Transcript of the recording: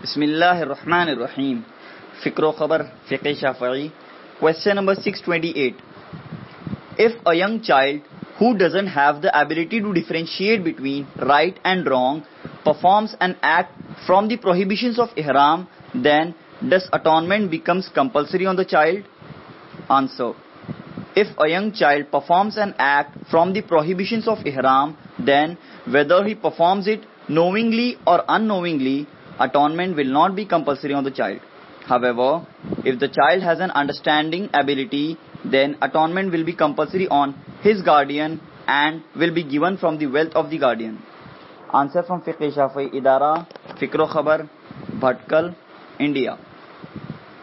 Bismillahirrahmanirrahim. Fikro Khabar, Fiqh Shafi'i. Question number 628. If a young child who doesn't have the ability to differentiate between right and wrong performs an act from the prohibitions of Ihram, then does atonement becomes compulsory on the child? Answer. If a young child performs an act from the prohibitions of Ihram, then whether he performs it knowingly or unknowingly, atonement will not be compulsory on the child. However, if the child has an understanding ability, then atonement will be compulsory on his guardian and will be given from the wealth of the guardian. Answer from Fiqh Shafi'i Idara, Fikro Khabar, Bhatkal, India.